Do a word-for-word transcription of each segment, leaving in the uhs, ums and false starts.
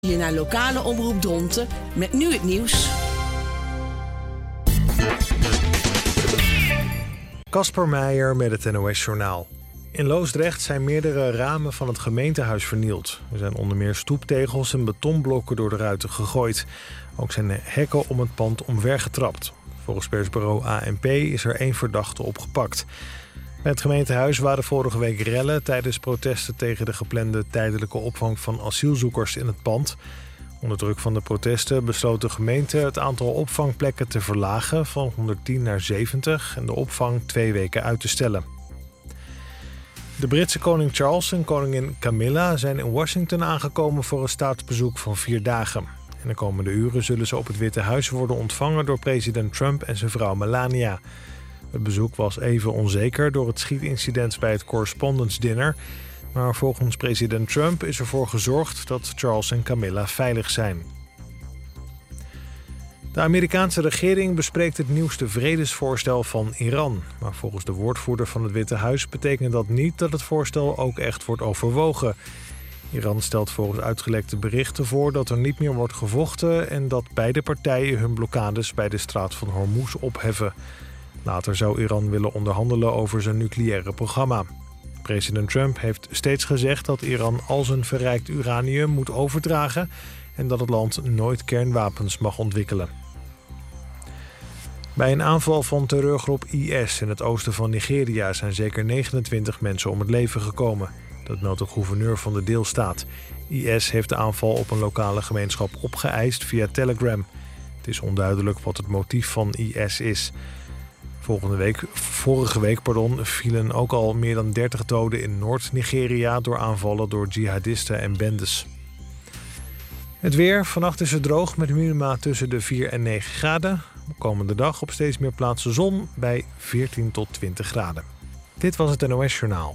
Je naar lokale omroep Dronten met nu het nieuws. Casper Meijer met het N O S-journaal. In Loosdrecht zijn meerdere ramen van het gemeentehuis vernield. Er zijn onder meer stoeptegels en betonblokken door de ruiten gegooid. Ook zijn hekken om het pand omvergetrapt. Volgens persbureau A N P is er één verdachte opgepakt. Bij het gemeentehuis waren vorige week rellen tijdens protesten tegen de geplande tijdelijke opvang van asielzoekers in het pand. Onder druk van de protesten besloot de gemeente het aantal opvangplekken te verlagen van honderdtien naar zeventig en de opvang twee weken uit te stellen. De Britse koning Charles en koningin Camilla zijn in Washington aangekomen voor een staatsbezoek van vier dagen. In de komende uren zullen ze op het Witte Huis worden ontvangen door president Trump en zijn vrouw Melania. Het bezoek was even onzeker door het schietincident bij het Correspondence Dinner. Maar volgens president Trump is ervoor gezorgd dat Charles en Camilla veilig zijn. De Amerikaanse regering bespreekt het nieuwste vredesvoorstel van Iran. Maar volgens de woordvoerder van het Witte Huis betekent dat niet dat het voorstel ook echt wordt overwogen. Iran stelt volgens uitgelekte berichten voor dat er niet meer wordt gevochten en dat beide partijen hun blokkades bij de straat van Hormuz opheffen. Later zou Iran willen onderhandelen over zijn nucleaire programma. President Trump heeft steeds gezegd dat Iran al zijn verrijkt uranium moet overdragen en dat het land nooit kernwapens mag ontwikkelen. Bij een aanval van terreurgroep I S in het oosten van Nigeria zijn zeker negenentwintig mensen om het leven gekomen. Dat meldt de gouverneur van de deelstaat. I S heeft de aanval op een lokale gemeenschap opgeëist via Telegram. Het is onduidelijk wat het motief van I S is. Volgende week, vorige week pardon, vielen ook al meer dan dertig doden in Noord-Nigeria door aanvallen door jihadisten en bendes. Het weer. Vannacht is het droog met minima tussen de vier en negen graden. Komende dag op steeds meer plaatsen zon bij veertien tot twintig graden. Dit was het N O S-journaal.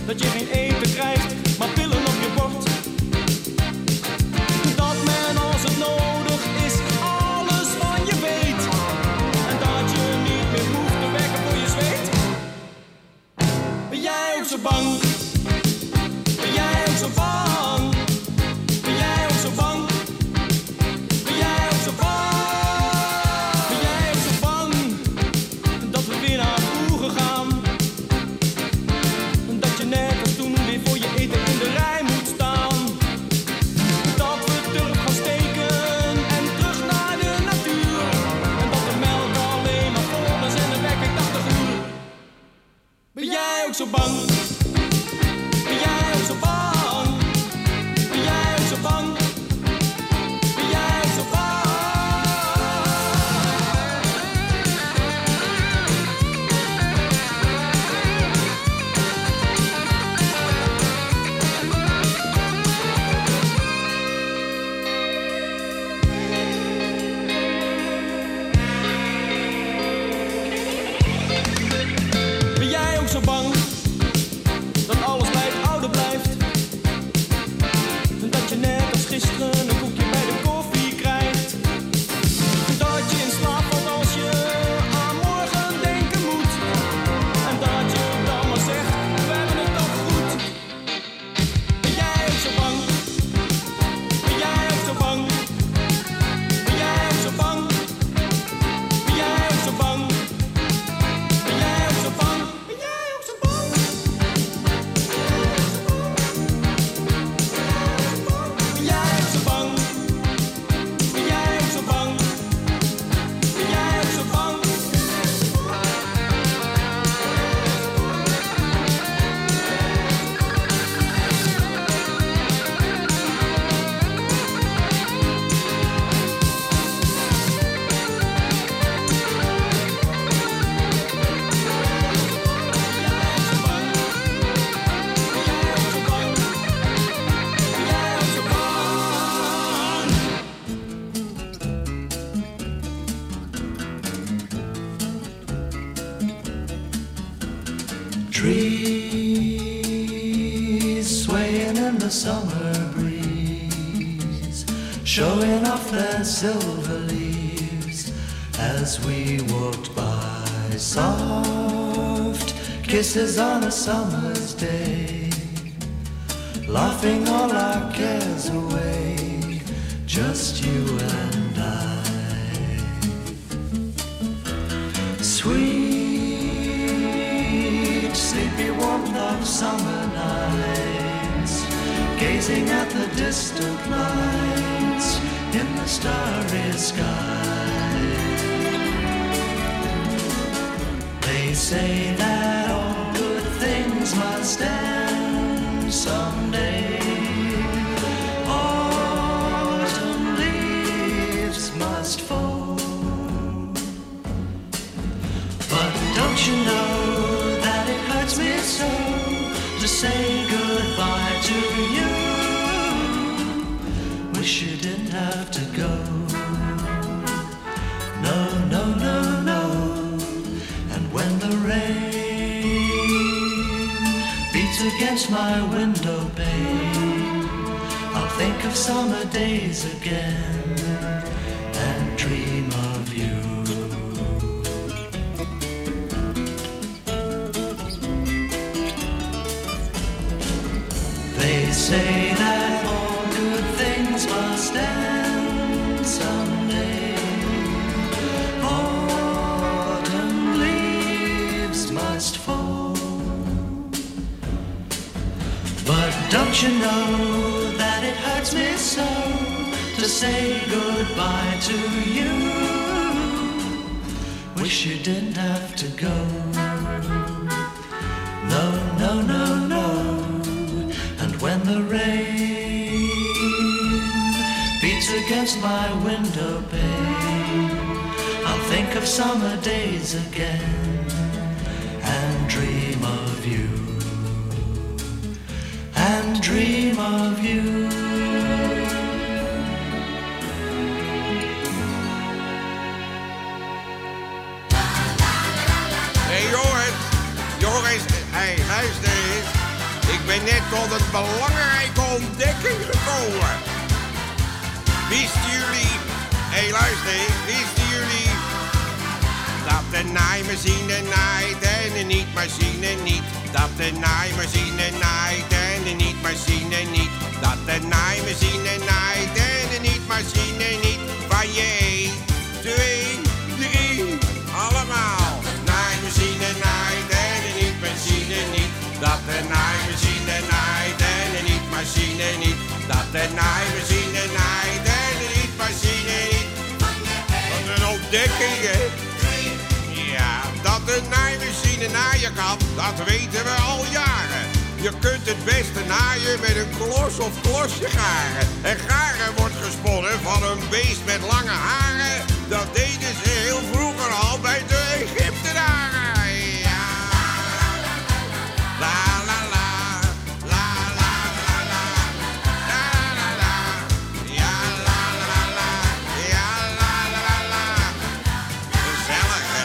dat je geen eten krijgt, maar pillen op je bord. Dat men als het nodig is alles van je weet. En dat je niet meer hoeft te werken voor je zweet. Ben jij ook zo bang? Ben jij ook zo bang? Ben jij ook zo bang? Ben jij ook zo bang? Ben jij ook zo bang dat we weer naar vroeger gaan? Dat je net als toen weer voor je eten in de rij moet staan. Dat we terug gaan steken en terug naar de natuur. En dat de melk alleen maar vol is en de wekker tachtig uur. Ben jij ook zo bang? Ben jij ook zo bang? Ben jij ook zo bang? Ben jij ook zo bang? Ben jij ook zo bang dat alles bij het oude blijft? Dat je net als gisteren een koekje bij de koffie krijgt? Dat je in slaap valt als je aan morgen denken moet? En dat je dan maar zegt, we hebben het toch goed? Ben jij ook zo bang? Ben jij ook zo bang? Ben jij ook zo bang? Ben jij ook zo bang? Ben jij ook zo bang? Ben jij ook zo bang? Ben jij ook zo bang? Ben jij ook zo bang? Ben jij ook zo bang? Trees swaying in the summer breeze, showing off their silver leaves as we walked by. Soft kisses on a summer's day, laughing all our cares away, just you and I. Sweet, sleepy warmth of summer nights, gazing at the distant lights in the starry sky. They say that all good things must end someday. Autumn leaves must fall. But don't you know that it hurts me so to say goodbye to you? Wish you didn't have to go. No, no, no, no. And when the rain beats against my window pane, I'll think of summer days again and dream of you. They say that all good things must end someday. Autumn leaves must fall. But don't you know that it hurts me so to say goodbye to you? Wish you didn't have to go. No, no, no, no. When the rain beats against my window pane, I'll think of summer days again and dream of you, and dream of you. Hey Joris, Joris, hey luister eens. ben net tot een belangrijke ontdekking gekomen. Wisten jullie, hé hey, luister, wisten jullie dat de naaimachine naait en de niet-machine niet? Dat de naaimachine naait en de niet-machine niet? Dat de naaimachine naait en de niet-machine niet? Van je één, twee, drie, allemaal. Naaimachine naait en de niet-machine niet? Dat de naaimachine naait en de niet-machine niet? Dat de naaimachine naait en de niet-machine niet? Wat een ontdekking, hè? Ja, dat de naaimachine naaien kan, dat weten we al jaren. Je kunt het beste naaien met een klos of klosje garen. En garen wordt gesponnen van een beest met lange haren. Dat deden ze heel vroeger al bij de Egyptenaren. Ja, la la la, la la la la, la la la, ja la la la, ja la la la. Gezellig, hè?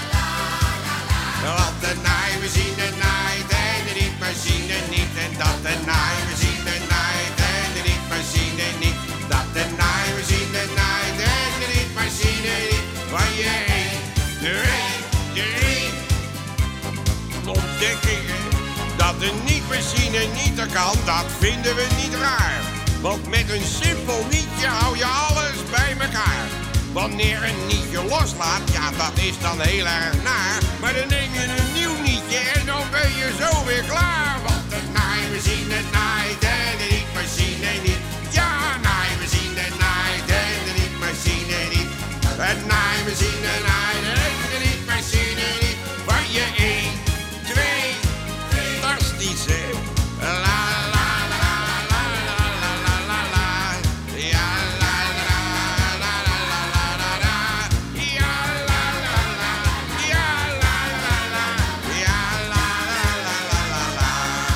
Want de naaimachine naait en de niet-machine niet. En dat de naaimachine naait en de niet-machine niet. Dat de naaimachine naait en de niet-machine niet. Van je één, twee, drie. Ontdekkingen. Dat de niet-machine niet er kan, dat vinden we niet raar. Want met een simpel nietje hou je alles bij elkaar. Wanneer een nietje loslaat, ja, dat is dan heel erg naar. Maar dan neem je een nieuw nietje en dan ben je zo weer klaar. Want de naaimachine naait en de niet-machine niet. Ja, naaimachine naait en de niet-machine niet. Het naaimachine naait en de niet-machine niet. Van je één, twee, fantastisch, hè? La la la la la la la la la. Ja, la la la la la la la. Ja, la la la. Ja, la la la. Ja, la la la la la la.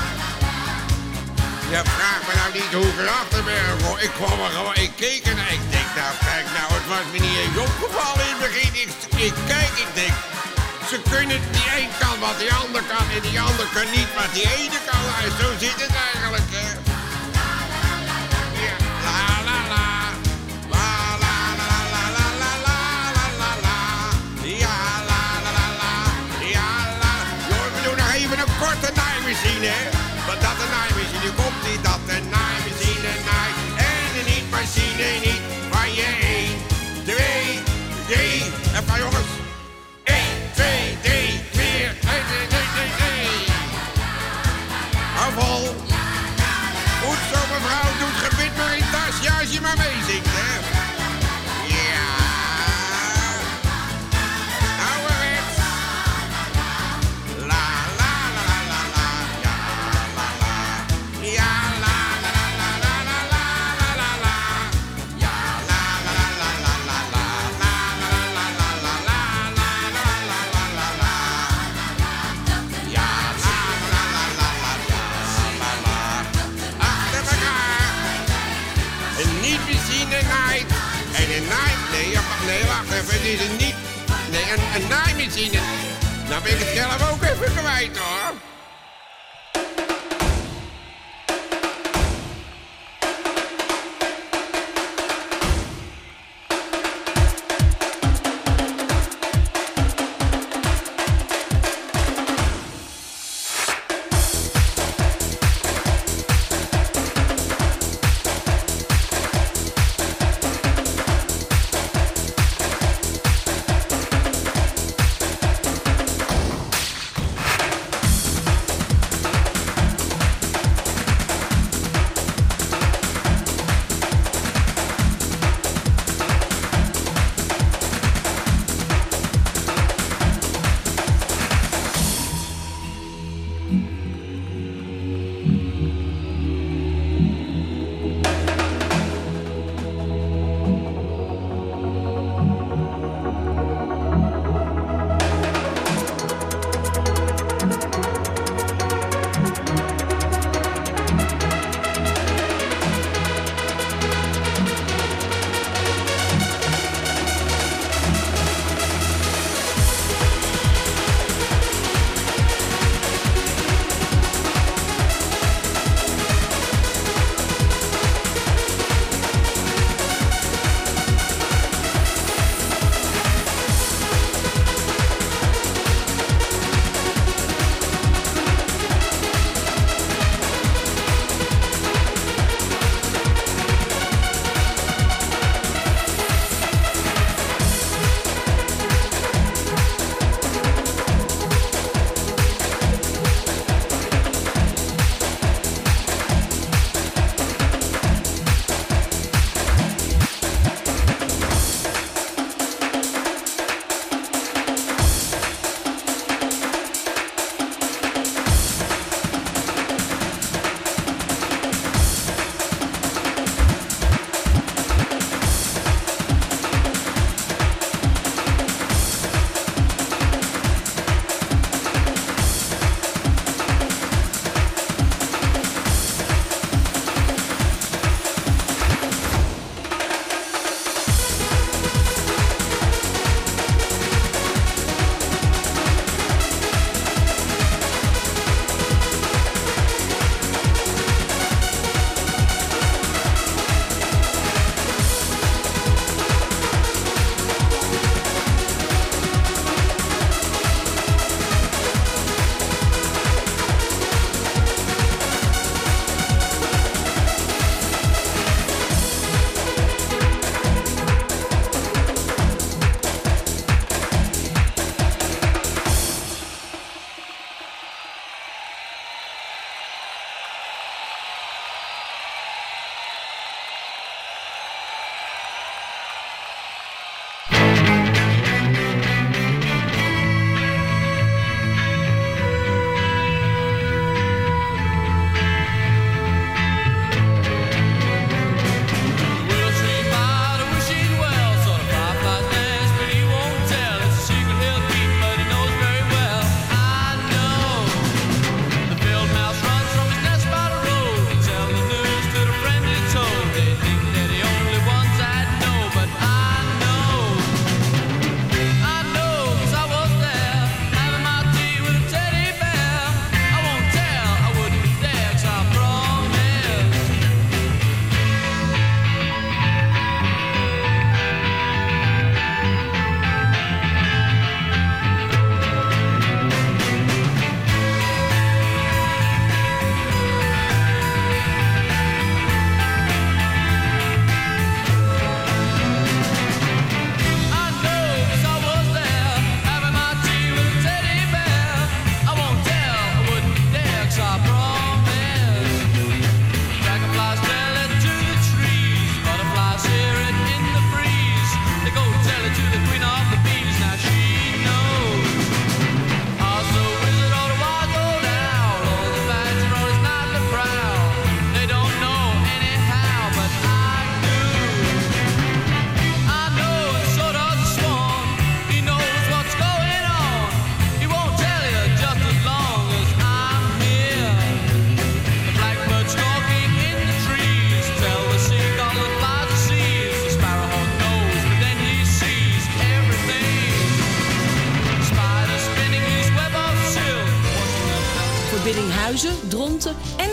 Je vraagt me nou niet hoe ik erachter ben gekomen. Ik kwam er gewoon, ik keek en ik denk, nou kijk, nou het was me niet eens opgevallen in het begin. Ik, ik kijk, ik denk, ze kunnen die een kan wat die ander kan en die ander kan niet wat die ene kan. En zo zit het eigenlijk, hè. Ja, la la la. La la la la la la la la la la. Ja, la la la la. Ja, la. Jongen, we doen nog even een korte naaimachine, hè. Want dat de naaimachine komt niet, dat de naaimachine naait en de niet-machine niet. Van je één, twee, drie. Even jongens. één, twee, drie, vier, nee, nee, nee, nee, nee. Hou vol. Goed zo, mevrouw, doe het gebit maar in tas, ja, als je maar meezingt, hè. Ja. Ouderwets. La, la, la, la, la, la. Ja, la, la. Ja, la, la, la, la, la, la, la, la, la. Ja, la, la, la, la, la, la, la, la, la, la, la, la, la, la, la, la, la. Ja, la, la, la, la, la, la, la, la. Achter elkaar. Een niet-machine naait. En een naai... Nee, ja, nee, wacht even. Het is een niet... Nee, een, een naaimachine. Nou ben ik het zelf ook even kwijt, hoor.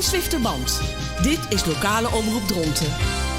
Zwifterband. Dit is lokale omroep Dronten.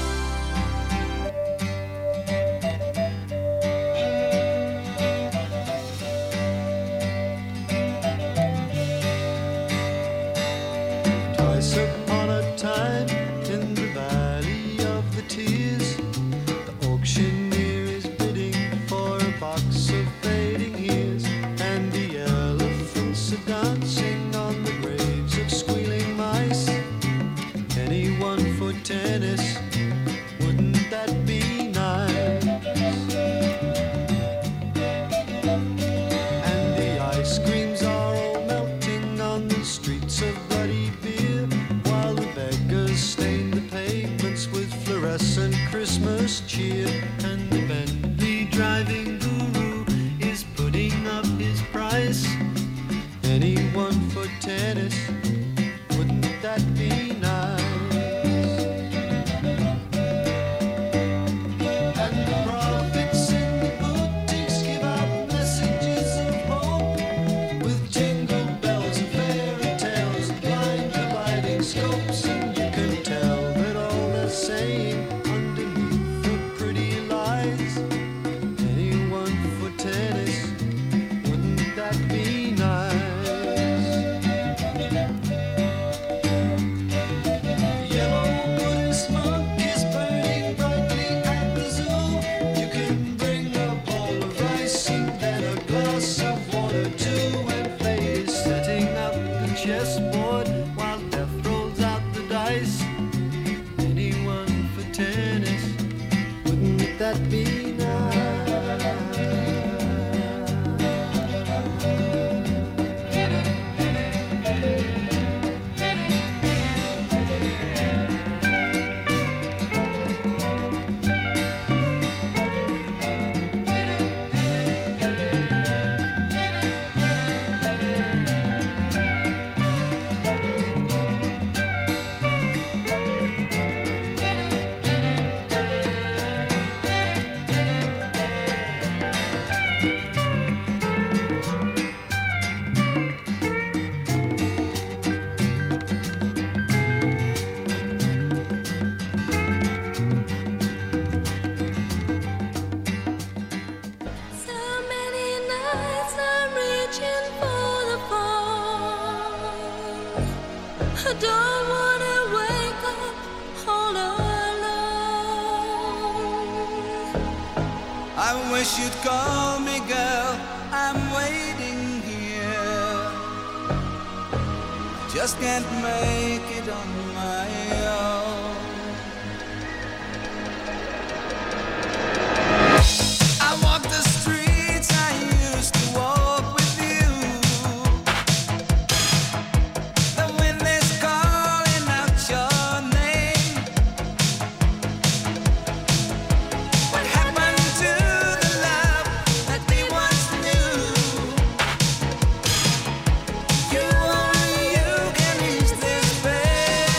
Twice upon a time in the valley of the tears, the auctioneer is bidding for a box of fading years, and the elephants are dancing on the graves of squealing mice. Anyone for tennis, wouldn't that be nice? And the ice creams are all melting on the streets of bloody beer, while the beggars stain the pavements with fluorescent Christmas cheer. And the Bentley driving guru is putting up his price. Anyone for tennis, wouldn't that be nice? And the prophets in the boutiques give out messages of hope, with jingle bells and fairy tales and blind dividing scopes. And you can tell that all they're saying underneath the pretty lies. Anyone for tennis, wouldn't that be nice? Yellow wooden smoke is burning brightly at the zoo. You can bring a bowl of rice and then a glass of water too. And fate is setting up the chessboard while death rolls out the dice. Anyone for tennis, wouldn't that be nice? So many nights I'm reaching for the phone. I don't wanna wake up all alone. I wish you'd call me, girl. I'm waiting here. I just can't make it on my own. I walk the streets I used to walk with you. The wind is calling out your name. What happened to the love that we once knew? You only you can ease this pain.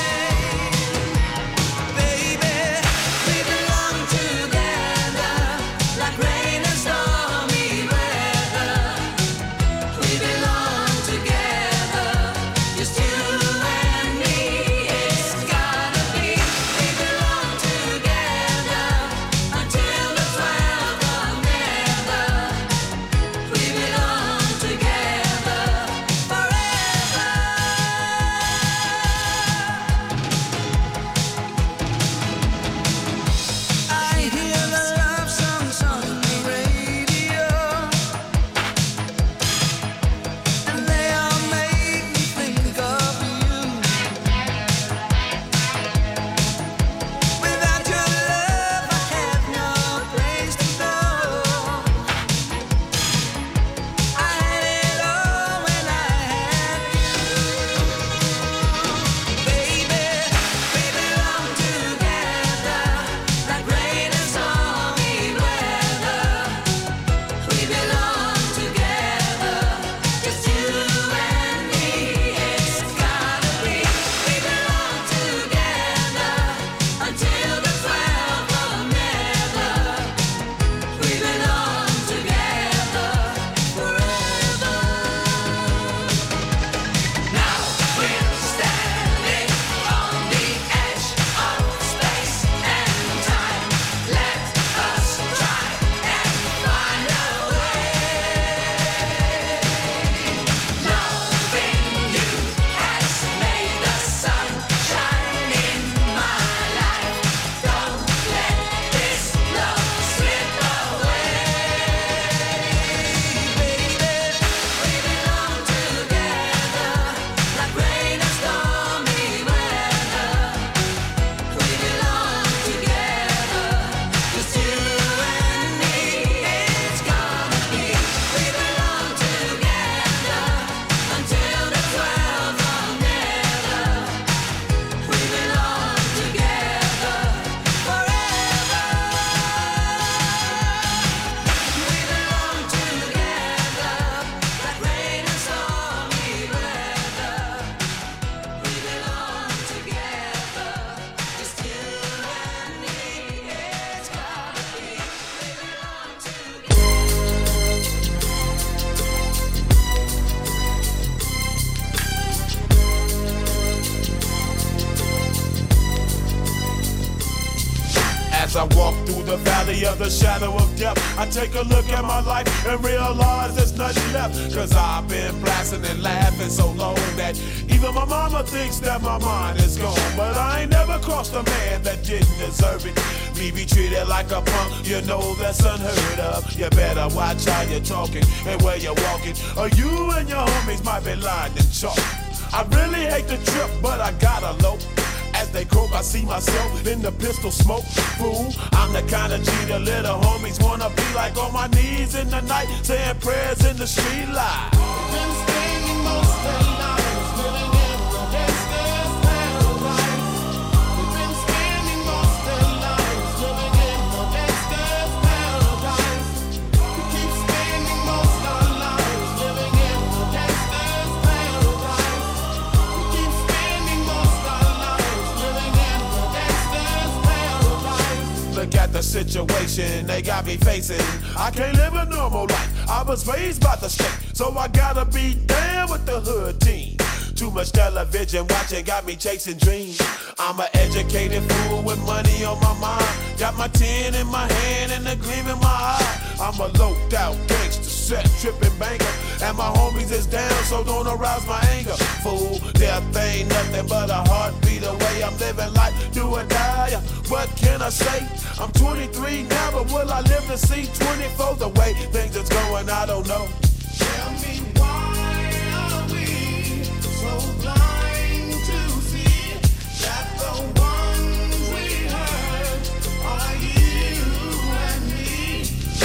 As I walk through the valley of the shadow of death, I take a look at my life and realize there's nothing left. Cause I've been blasting and laughing so long that even my mama thinks that my mind is gone. But I ain't never crossed a man that didn't deserve it. Me be treated like a punk, you know that's unheard of. You better watch how you're talking and where you're walking, or you and your homies might be lined in chalk. I really hate the trip, but I gotta low. As they croak, I see myself in the pistol smoke. Fool, I'm the kind of G the little homies wanna be like, on my knees in the night, saying prayers in the street light. Been spending most their lives living in the gangster's paradise. We've been spending most their lives living in the gangster's paradise. We keep spending most our lives living in the gangster's paradise. We keep spending most our lives living in the gangster's paradise. Look at the situation they got me facing. I can't live a normal life. I was raised by the state, so I gotta be down with the hood team. Too much television watching got me chasing dreams. I'm an educated fool with money on my mind. Got my tin in my hand and a gleam in my eye. I'm a loped out gangster, set tripping banker, and my homies is down, so don't arouse my anger. Fool, death ain't nothing but a heartbeat away. I'm living life, do or die. What can I say? I'm twenty-three now, but will I live to see twenty-four? The way things is going, I don't know. Tell me why are we so blind to see that the ones we hurt are you and me?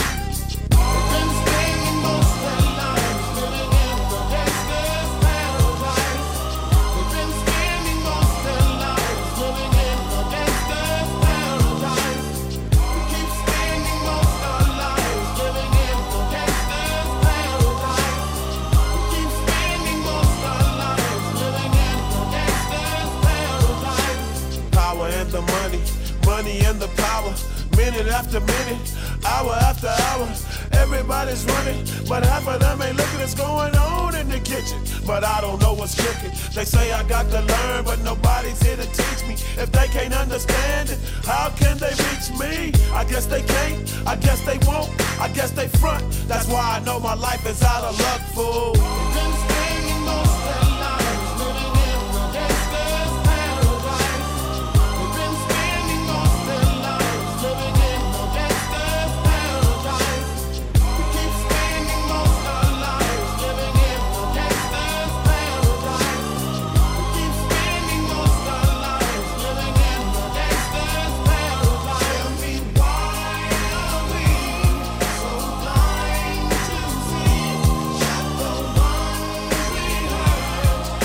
We've been spending most their lives living in the gangster's paradise. We've been spending most their lives living in the gangster's paradise. We keep spending most our lives living in the gangster's paradise. We keep spending most our lives living in the gangster's paradise. Power and the money, money and the power. Minute after minute, hour after hour, everybody's running, but half of them ain't looking what's going on in the kitchen. But I don't know what's cooking. They say I got to learn, but nobody's here to teach me. If they can't understand it, how can they reach me? I guess they can't, I guess they won't, I guess they front. That's why I know my life is out of luck, fool. We've been spending most their lives living in the gangster's paradise. We've been spending most their lives living in the gangster's paradise. We keep spending most our lives living in the gangster's paradise. We keep spending most our lives living in the gangster's paradise. Tell me why are we so blind to see that the ones we hurt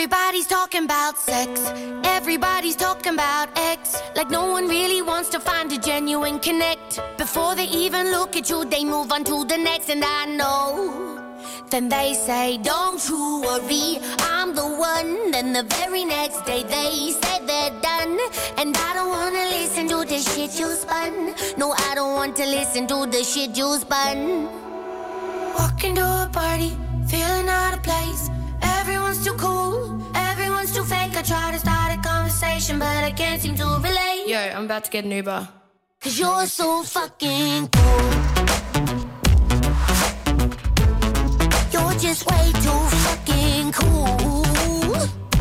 Everybody's talking about sex. Everybody's talking about X. Like no one really wants to find a genuine connect. Before they even look at you, they move on to the next. And I know. Then they say, don't you worry, I'm the one. Then the very next day they say they're done. And I don't wanna listen to the shit you spun. No, I don't want to listen to the shit you spun. Walking to a party, feeling out of place. Everyone's too cool, everyone's too fake. I try to start a conversation, but I can't seem to relate. Yo, I'm about to get an Uber. Cause you're so fucking cool. You're just way too fucking cool.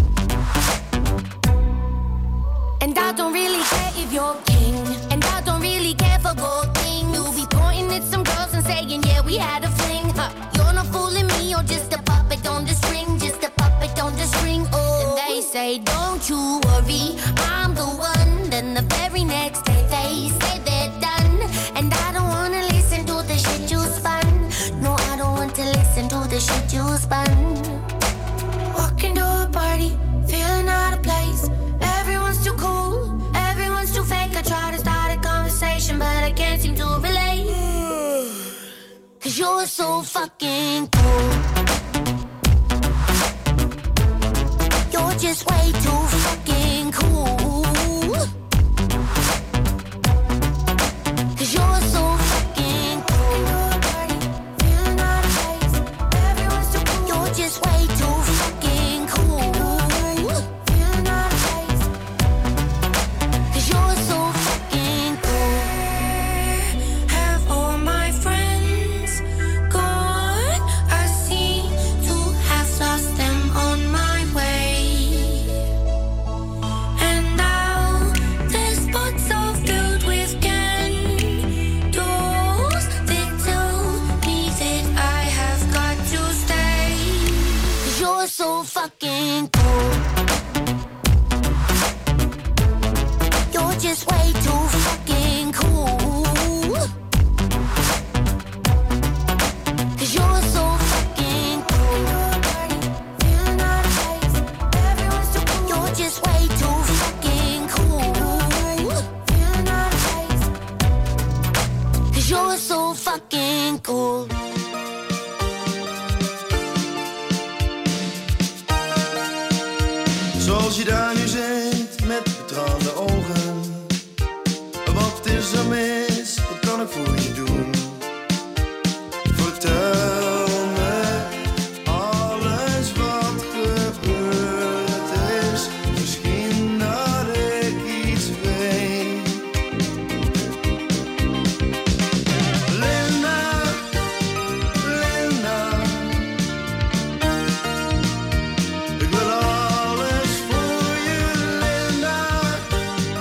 And I don't really care if you're king. And I don't really care for gold things. You'll be pointing at some girls and saying, yeah, we had a fling. Huh. You're not fooling me, you're just a puppet on the string. Just a puppet on the string, oh. And they say, don't you worry, I'm the one. Then the very next day they say they're done. And I don't wanna listen to the shit you spun. No, I don't want to listen to the shit you spun. Walking to a party, feeling out of place. Everyone's too cool, everyone's too fake. I try to start a conversation, but I can't seem to relate. Cause you're so fucking cool. You're just way too fucking cool. Cause you're so fucking cool. Feeling out of place. Everyone's too cool. You're just way too fucking cool. Feeling out of place. Cause you're so fucking cool. Have all my friends gone? I seem to have lost them on my way. And now the spots are filled with candles that tell me that I have got to stay. Cause you're so fucking cool. You're just way too fucking cool. Cause you're so fucking cool. Feeling out of place. Everyone's too cool. You're just way too fucking cool. Feeling out of place. Cause you're so fucking cool. Zoals je daar nu zit met betraande ogen. Wat is er mis? Wat kan ik voor je doen? Vertel me alles wat gebeurd is. Misschien dat ik iets weet. Linda, Linda. Ik wil alles voor je, Linda.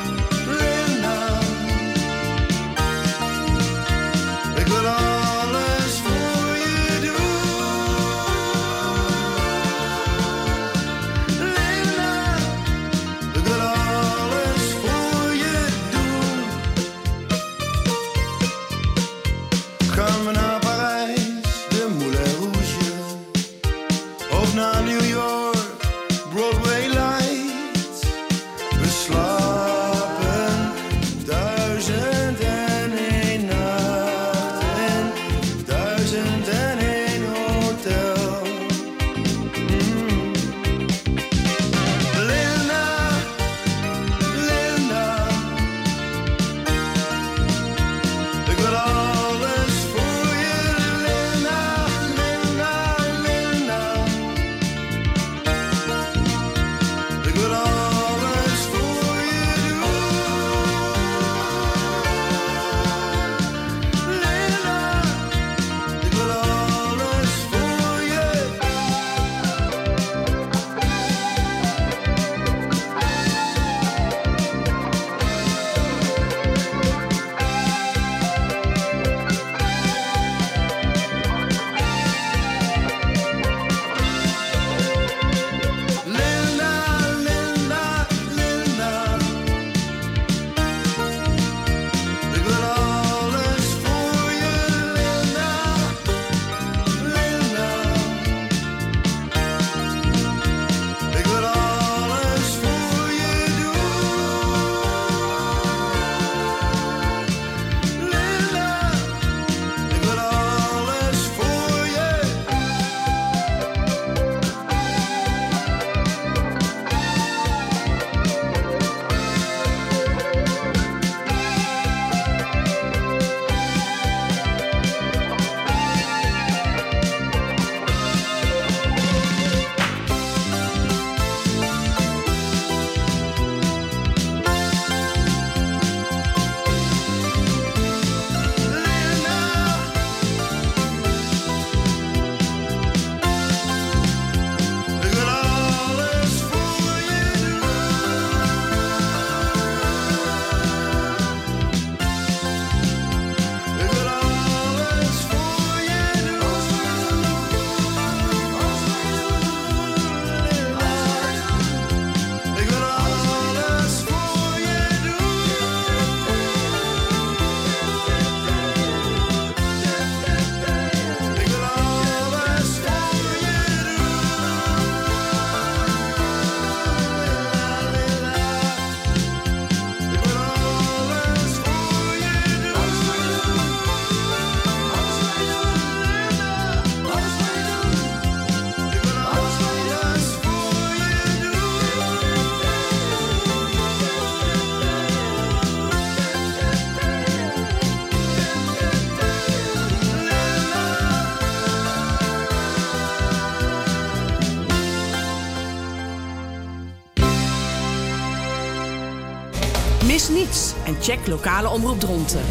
Max. En check lokale omroep Dronten.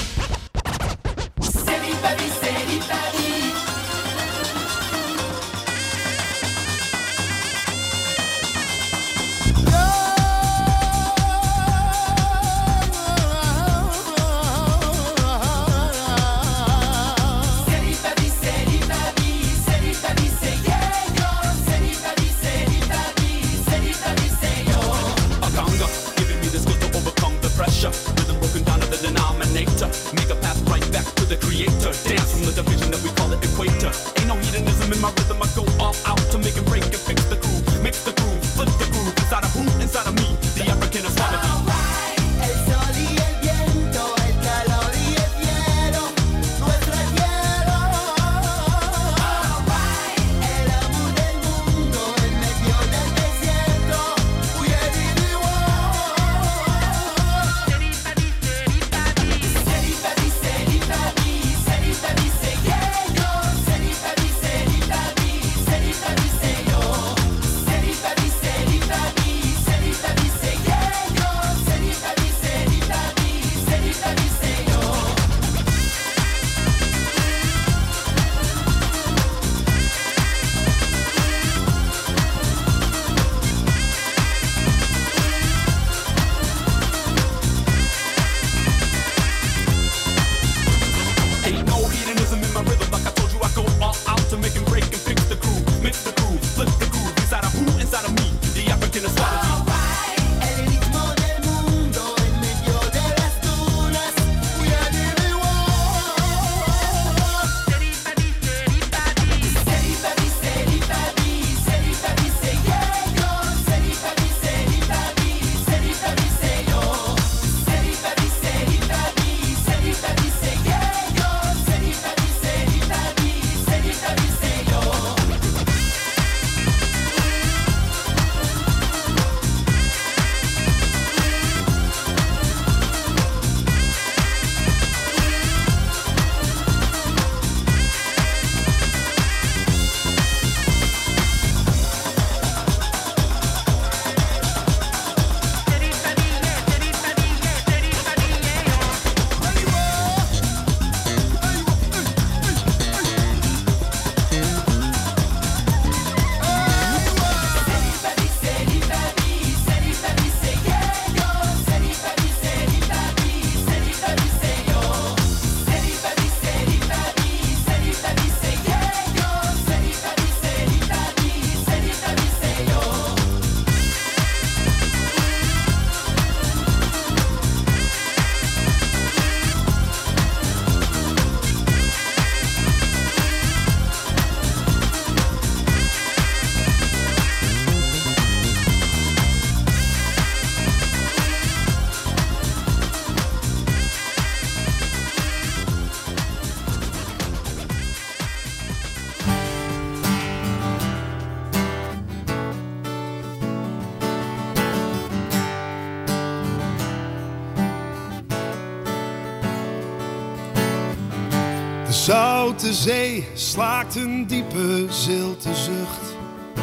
De zoute zee slaakt een diepe zilte zucht.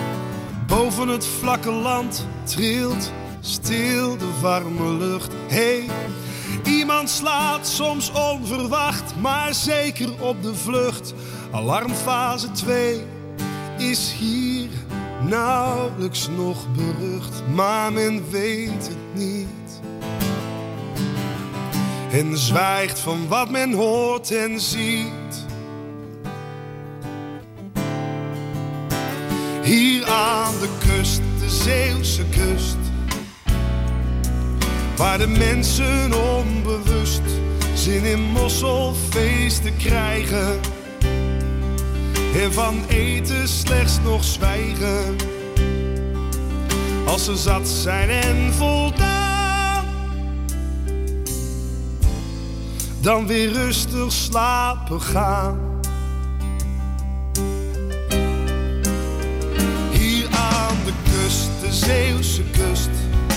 Boven het vlakke land trilt stil de warme lucht. Hey, iemand slaat soms onverwacht, maar zeker op de vlucht. Alarmfase twee is hier nauwelijks nog berucht, maar men weet het niet. En zwijgt van wat men hoort en ziet. Hier aan de kust, de Zeeuwse kust, waar de mensen onbewust zin in mosselfeesten krijgen en van eten slechts nog zwijgen. Als ze zat zijn en voldaan, dan weer rustig slapen gaan. Hier aan de kust, de Zeeuwse kust,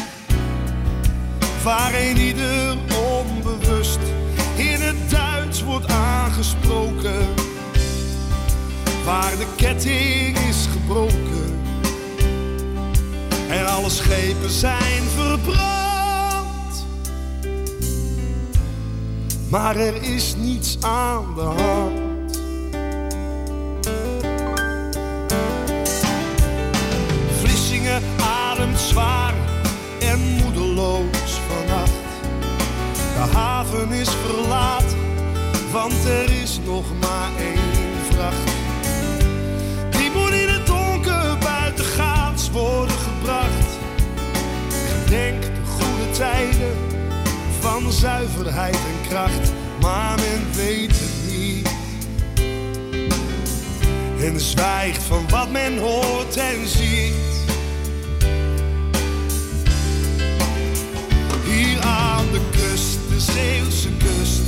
waar een ieder onbewust in het Duits wordt aangesproken, waar de ketting is gebroken en alle schepen zijn verbrand. maar er is niets aan de hand. Vlissingen ademt zwaar en moedeloos vannacht. De haven is verlaten, want er is nog maar één vracht. Die moet in het donker buitengaats worden gebracht. Gedenk de goede tijden van zuiverheid en kracht, maar men weet het niet. En zwijgt van wat men hoort en ziet. Hier aan de kust, de Zeeuwse kust,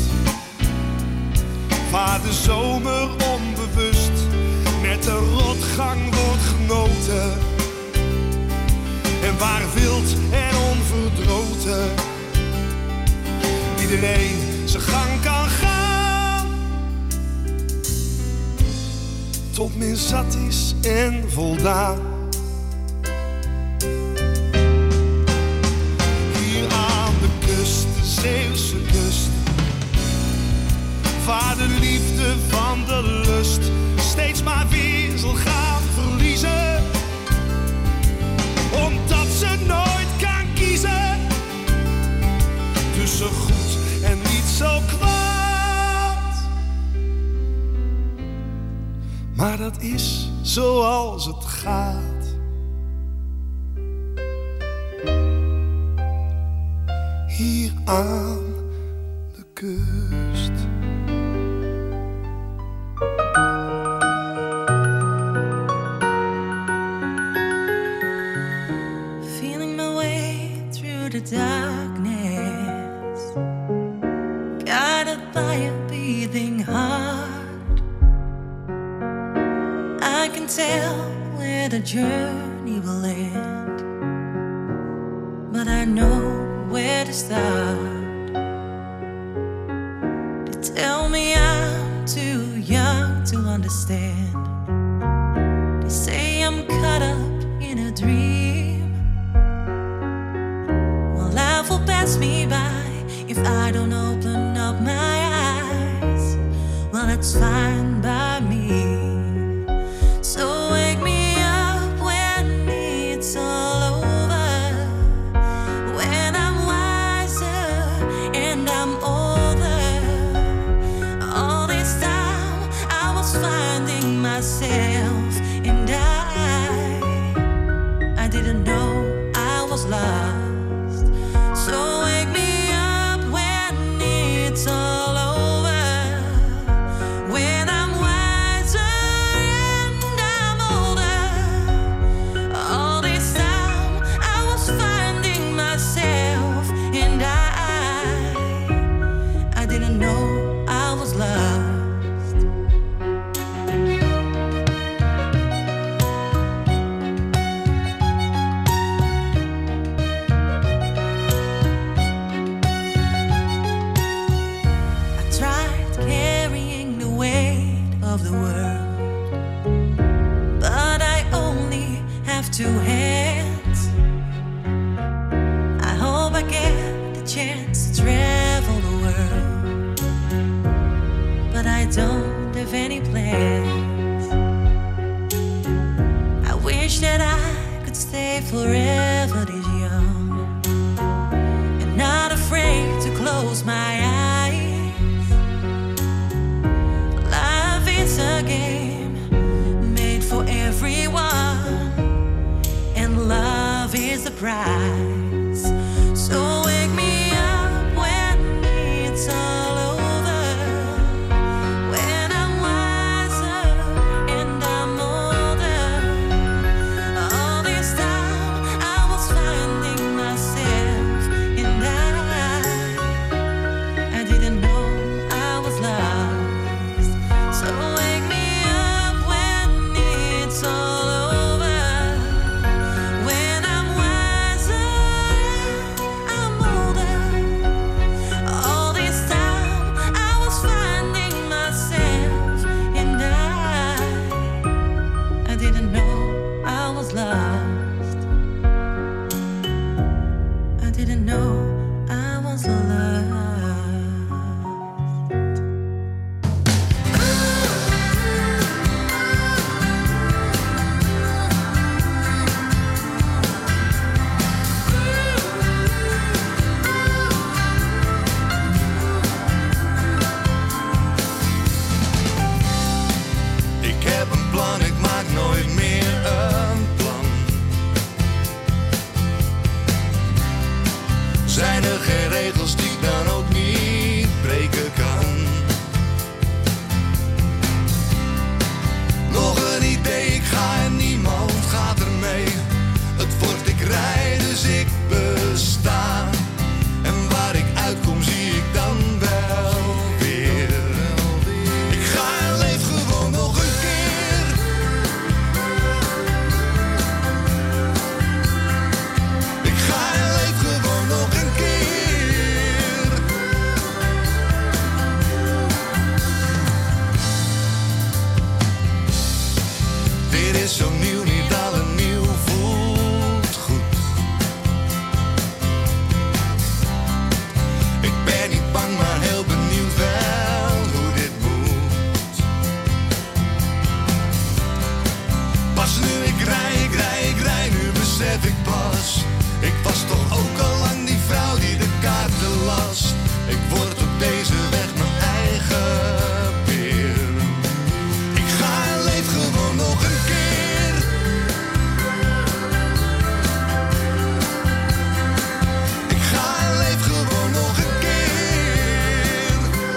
waar de zomer onbewust met de rotgang wordt genoten. En waar wild en onverdroten iedereen zijn gang kan gaan, tot men zat is en voldaan. Hier aan de kust, de Zeeuwse kust, waar de liefde van de lust steeds maar weer zal gaan verliezen, omdat ze nooit kan kiezen tussen goed en niet zo kwaad. Maar dat is zoals het gaat. Hier aan de kust. Feeling my way through the darkness, guided by a beating heart. I can tell where the journey will end, but I know where to start. They tell me I'm too young to understand. They say I'm caught up in a dream. Well, life will pass me by if I don't open up my eyes. Well, that's fine by me. So wake me up when it's all over, when I'm wiser and I'm older. All this time I was finding myself, and I I didn't know I was lost. So wake me up when it's all over, when I'm wiser and I'm older. All this time I was finding myself, and I I didn't know I was lost. I tried carrying the weight of the world, but I only have two hands. I hope I get the chance to travel the world, but I don't have any plans. I wish that I could stay forever this young, and not afraid to close my eyes. Life is a game made for everyone, and love is the prize. So wake me up when it's all over, when I'm wiser and I'm older. All this time I was finding myself, and I I didn't know I was lost. So wake me up when it's all over, when I'm wiser and I'm older. All this time I was finding myself, and I I didn't know I was lost. I didn't know I was lost. Dit is zo nieuw, niet alle nieuw voelt goed. Ik ben niet bang, maar heel benieuwd wel hoe dit moet. Pas nu ik rij, ik rij, ik rij, nu besef ik pas. Ik was toch ook al lang die vrouw die de kaarten las. Ik word op deze weg mijn eigen peer. Ik ga en leef gewoon nog een keer. Ik ga en leef gewoon nog een keer.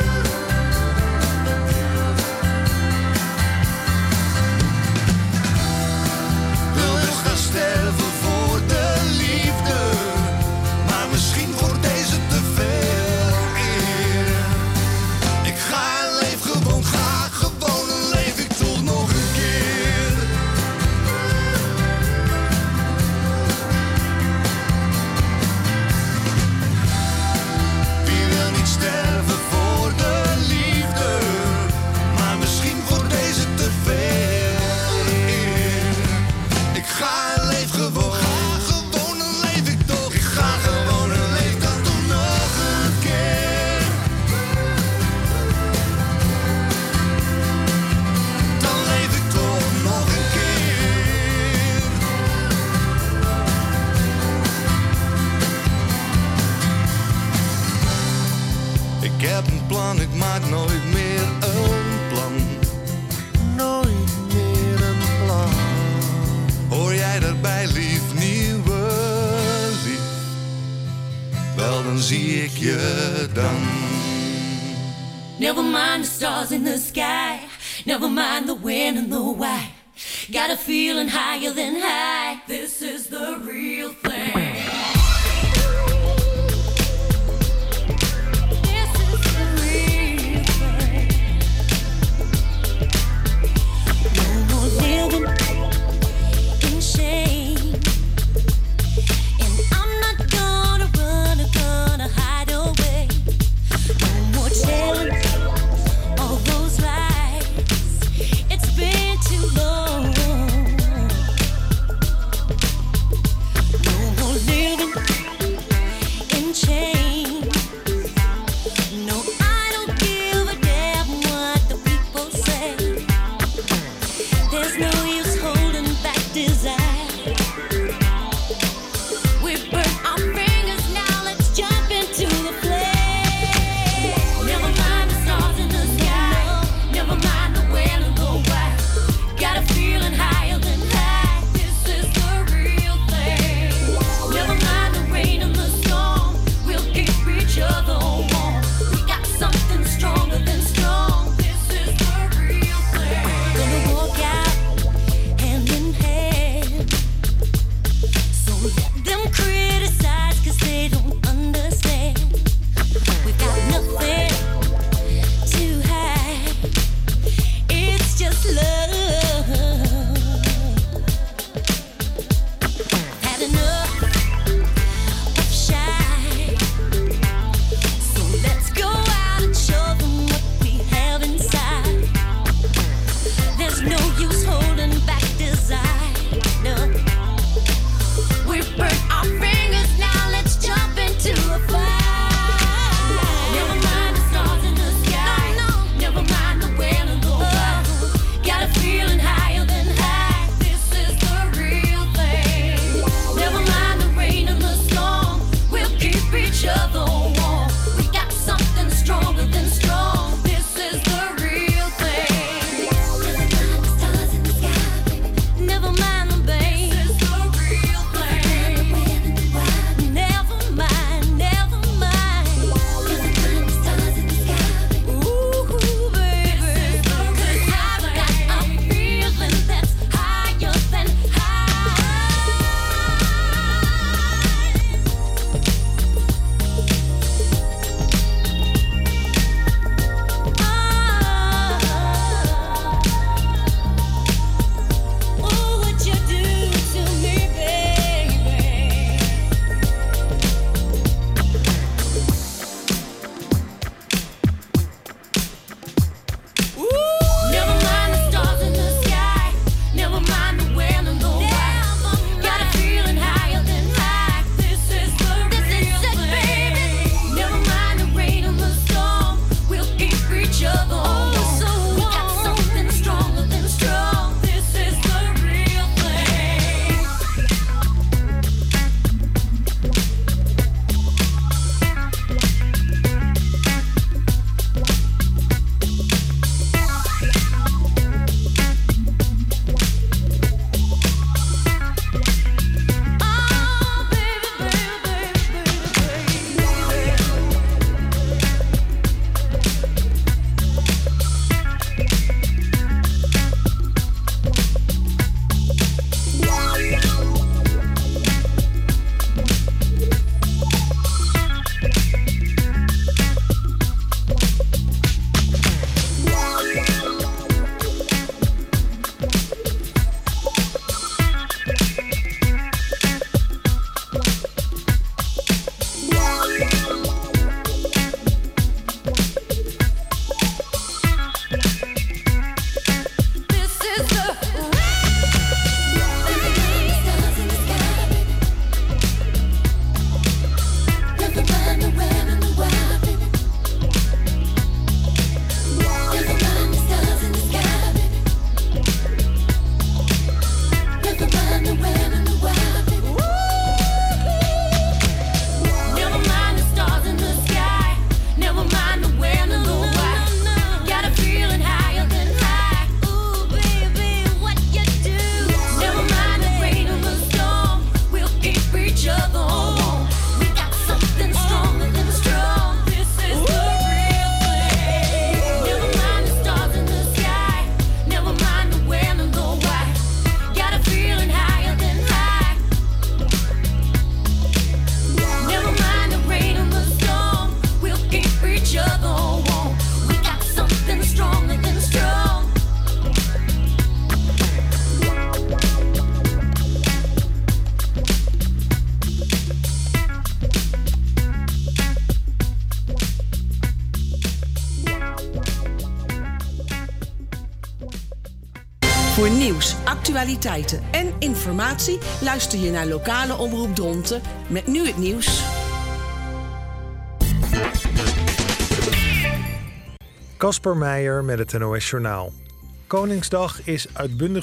Wil dus gaan sterven voor de liefde, maar misschien wordt deze te veel eer. Ik ga en leef gewoon, ga gewoon en leef ik toch nog een keer. Wie wil niet sterven voor de liefde, maar misschien wordt deze te veel eer. Ik ga en leef gewoon, ga gewoon en leef ik toch. Ik ga gewoon en leef dan toch nog een keer. Dan leef ik toch nog een keer. Ik heb een plan, ik maak nooit meer een plan. Nooit meer een plan. Hoor jij daarbij, lief, nieuwe lief? Wel, dan zie ik je dan. Never mind the stars in the sky. Never mind the when and the why. Got a feeling higher than high. This is the real thing. This is the real thing. No more living in shame. And I'm not gonna run or gonna hide away. No more telling all those lies. It's been too long. No more Voor nieuws, actualiteiten en informatie luister je naar lokale Omroep Dronten met nu het nieuws. Casper Meijer met het N O S Journaal. Koningsdag is uitbundig